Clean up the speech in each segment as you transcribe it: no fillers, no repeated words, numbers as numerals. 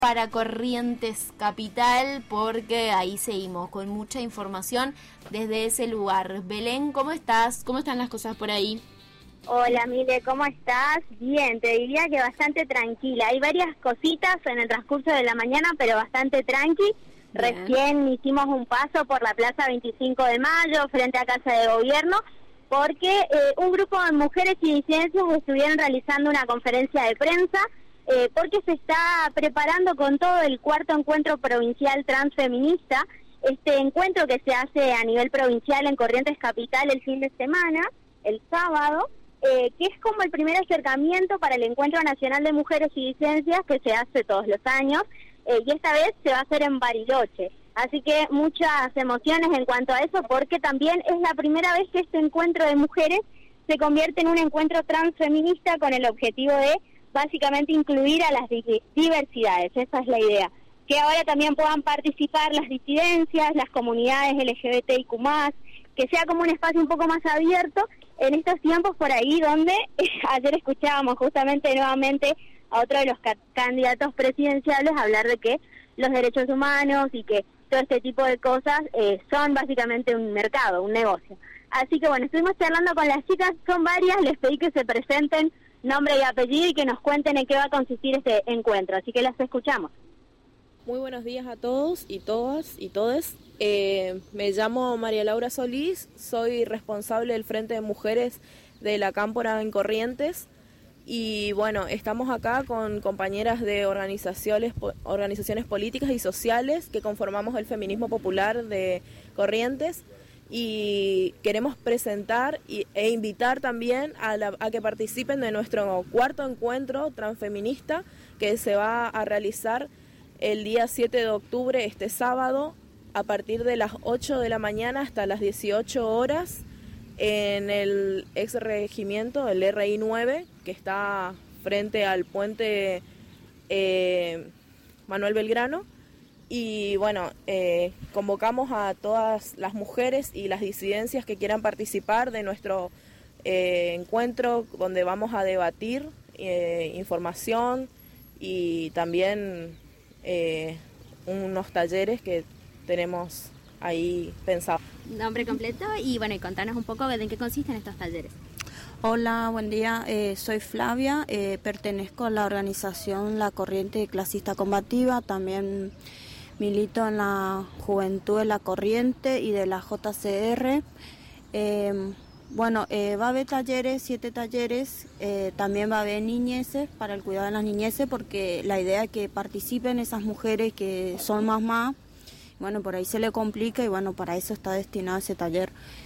para Corrientes Capital, porque ahí seguimos con mucha información desde ese lugar. Belén, ¿cómo estás? ¿Cómo están las cosas por ahí? Hola Mile, ¿cómo estás? Bien, te diría que bastante tranquila. Hay varias cositas en el transcurso de la mañana, pero bastante tranqui. Bien. Recién hicimos un paso por la Plaza 25 de Mayo, frente a Casa de Gobierno, porque un grupo de mujeres y disidencias estuvieron realizando una conferencia de prensa, porque se está preparando con todo el cuarto encuentro provincial transfeminista, este encuentro que se hace a nivel provincial en Corrientes Capital el fin de semana, el sábado, que es como el primer acercamiento para el Encuentro Nacional de Mujeres y Disidencias que se hace todos los años, y esta vez se va a hacer en Bariloche. Así que muchas emociones en cuanto a eso, porque también es la primera vez que este encuentro de mujeres se convierte en un encuentro transfeminista con el objetivo de básicamente incluir a las diversidades. Esa es la idea. Que ahora también puedan participar las disidencias, las comunidades LGBTIQ+, que sea como un espacio un poco más abierto en estos tiempos por ahí donde ayer escuchábamos justamente nuevamente a otro de los candidatos presidenciales hablar de que los derechos humanos y que todo este tipo de cosas son básicamente un mercado, un negocio. Así que bueno, estuvimos charlando con las chicas, son varias, les pedí que se presenten nombre y apellido y que nos cuenten en qué va a consistir este encuentro, así que las escuchamos. Muy buenos días a todos y todas y todes. Me llamo María Laura Solís, soy responsable del Frente de Mujeres de la Cámpora en Corrientes y bueno, estamos acá con compañeras de organizaciones políticas y sociales que conformamos el Feminismo Popular de Corrientes y queremos presentar e invitar también a que participen de nuestro cuarto encuentro transfeminista que se va a realizar el día 7 de octubre, este sábado, a partir de las 8 de la mañana hasta las 18 horas, en el ex regimiento, el RI 9, que está frente al puente Manuel Belgrano. Y bueno, convocamos a todas las mujeres y las disidencias que quieran participar de nuestro encuentro, donde vamos a debatir información y también unos talleres que tenemos ahí pensados. Nombre completo y bueno, y contanos un poco de en qué consisten estos talleres. Hola, buen día, soy Flavia, pertenezco a la organización La Corriente Clasista Combativa, también milito en la Juventud de la Corriente y de la JCR. Bueno, va a haber talleres, 7 talleres, también va a haber niñeces para el cuidado de las niñeces, porque la idea es que participen esas mujeres que son más, bueno, por ahí se le complica y bueno, para eso está destinado ese taller.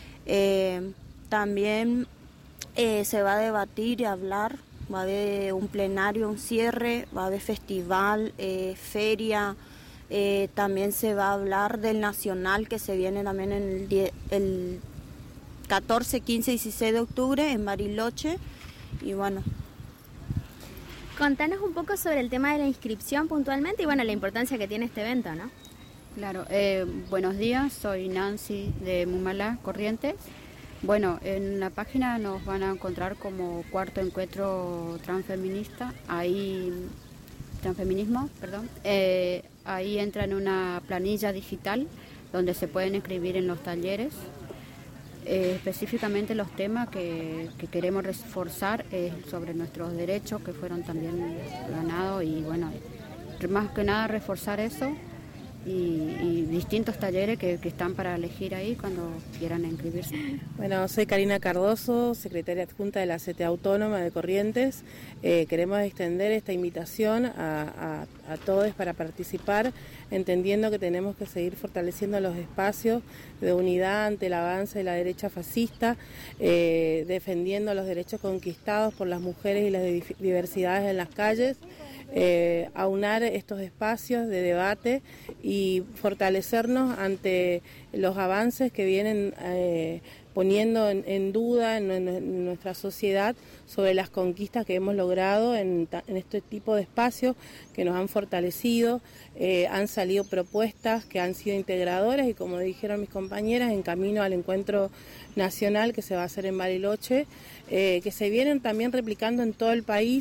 También se va a debatir y hablar, va a haber un plenario, un cierre, va a haber festival, feria, también se va a hablar del nacional que se viene también en el 14, 15 y 16 de octubre en Bariloche y bueno. Contanos un poco sobre el tema de la inscripción puntualmente y bueno, la importancia que tiene este evento, ¿no? Claro, buenos días, soy Nancy de Mumalá, Corrientes. Bueno, en la página nos van a encontrar como cuarto encuentro transfeminista, transfeminismo, perdón. Ahí entra en una planilla digital donde se pueden inscribir en los talleres. Específicamente los temas que queremos reforzar sobre nuestros derechos que fueron también ganados y bueno, más que nada reforzar eso y distintos talleres que están para elegir ahí cuando quieran inscribirse. Bueno, soy Karina Cardoso, secretaria adjunta de la CTA Autónoma de Corrientes. Queremos extender esta invitación a todos para participar, entendiendo que tenemos que seguir fortaleciendo los espacios de unidad ante el avance de la derecha fascista, defendiendo los derechos conquistados por las mujeres y las diversidades en las calles, aunar estos espacios de debate y fortalecernos ante los avances que vienen poniendo en duda en nuestra sociedad sobre las conquistas que hemos logrado en este tipo de espacios que nos han fortalecido. Han salido propuestas que han sido integradoras y, como dijeron mis compañeras, en camino al encuentro nacional que se va a hacer en Bariloche, que se vienen también replicando en todo el país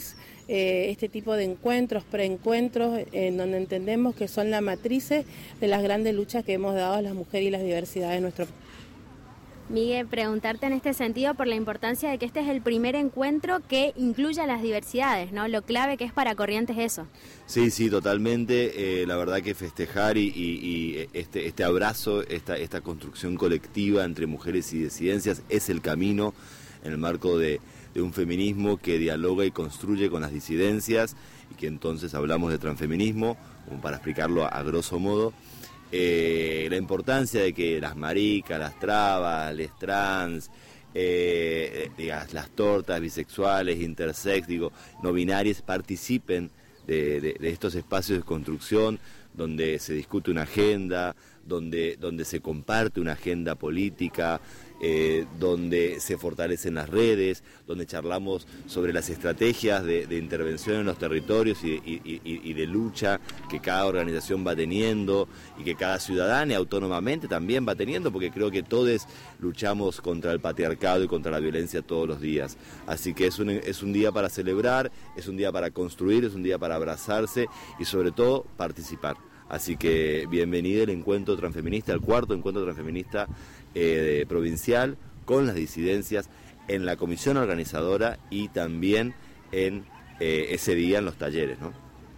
este tipo de encuentros, preencuentros, en donde entendemos que son la matriz de las grandes luchas que hemos dado a las mujeres y las diversidades de nuestro país. Miguel, preguntarte en este sentido por la importancia de que este es el primer encuentro que incluya las diversidades, ¿no? Lo clave que es para Corrientes eso. Sí, totalmente. La verdad que festejar y este abrazo, esta construcción colectiva entre mujeres y disidencias es el camino en el marco de un feminismo que dialoga y construye con las disidencias, y que entonces hablamos de transfeminismo, como para explicarlo a grosso modo. La importancia de que las maricas, las trabas, les trans, las tortas, bisexuales, intersex, no binarias, participen de estos espacios de construcción donde se discute una agenda, donde se comparte una agenda política, donde se fortalecen las redes, donde charlamos sobre las estrategias de intervención en los territorios y de lucha que cada organización va teniendo y que cada ciudadana autónomamente también va teniendo, porque creo que todos luchamos contra el patriarcado y contra la violencia todos los días. Así que es un día para celebrar, es un día para construir, es un día para abrazarse y sobre todo participar. Así que bienvenido el encuentro transfeminista, el cuarto encuentro transfeminista provincial con las disidencias en la comisión organizadora y también en ese día en los talleres, ¿no?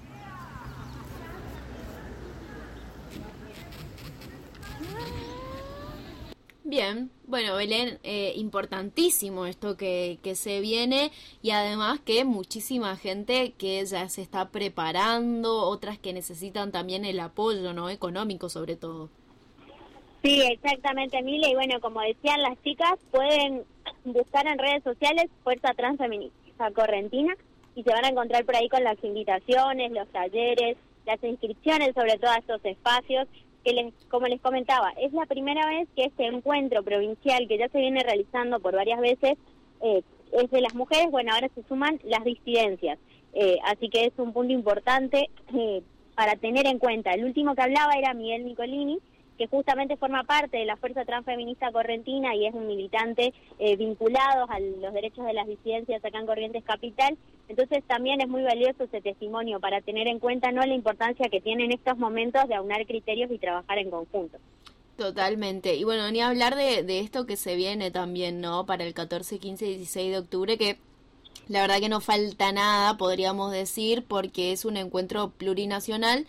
Bien, bueno, Belén, importantísimo esto que se viene, y además que muchísima gente que ya se está preparando, otras que necesitan también el apoyo, ¿no? Económico sobre todo. Sí, exactamente, Emilia, y bueno, como decían las chicas, pueden buscar en redes sociales Fuerza Transfeminista Correntina y se van a encontrar por ahí con las invitaciones, los talleres, las inscripciones sobre todo a estos espacios. Que como les comentaba, es la primera vez que este encuentro provincial, que ya se viene realizando por varias veces, es de las mujeres. Bueno, ahora se suman las disidencias, así que es un punto importante para tener en cuenta. El último que hablaba era Miguel Nicolini, que justamente forma parte de la Fuerza Transfeminista Correntina y es un militante vinculado a los derechos de las disidencias acá en Corrientes Capital. Entonces también es muy valioso ese testimonio para tener en cuenta, ¿no?, la importancia que tiene en estos momentos de aunar criterios y trabajar en conjunto. Totalmente. Y bueno, ni hablar de esto que se viene también, ¿no?, para el 14, 15 y 16 de octubre, que la verdad que no falta nada, podríamos decir, porque es un encuentro plurinacional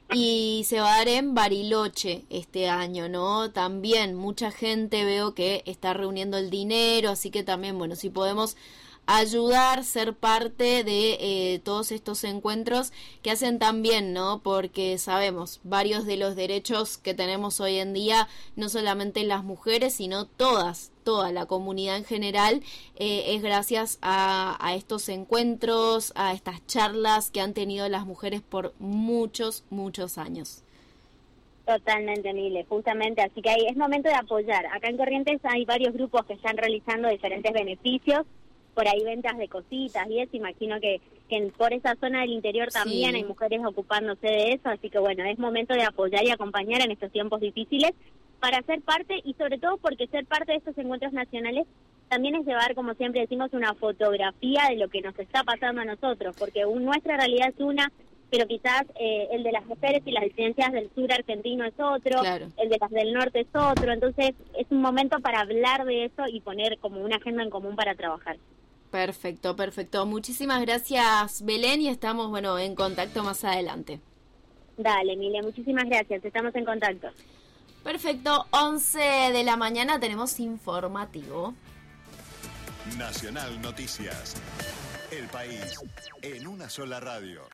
y se va a dar en Bariloche este año, ¿no? También mucha gente veo que está reuniendo el dinero, así que también, bueno, si podemos ayudar, ser parte de todos estos encuentros que hacen también, ¿no? Porque sabemos, varios de los derechos que tenemos hoy en día, no solamente las mujeres, sino toda la comunidad en general, es gracias a estos encuentros, a estas charlas que han tenido las mujeres por muchos años. Totalmente, Mile, justamente, así que ahí es momento de apoyar. Acá en Corrientes hay varios grupos que están realizando diferentes beneficios, por ahí ventas de cositas y eso, imagino que por esa zona del interior también hay mujeres ocupándose de eso, así que bueno, es momento de apoyar y acompañar en estos tiempos difíciles para ser parte, y sobre todo porque ser parte de estos encuentros nacionales también es llevar, como siempre decimos, una fotografía de lo que nos está pasando a nosotros, porque nuestra realidad es una, pero quizás el de las mujeres y las disidencias del sur argentino es otro, claro. El de las del norte es otro, entonces es un momento para hablar de eso y poner como una agenda en común para trabajar. Perfecto. Muchísimas gracias, Belén, y estamos, bueno, en contacto más adelante. Dale, Emilia, muchísimas gracias, estamos en contacto. Perfecto, 11 de la mañana tenemos informativo. Nacional Noticias. El país en una sola radio.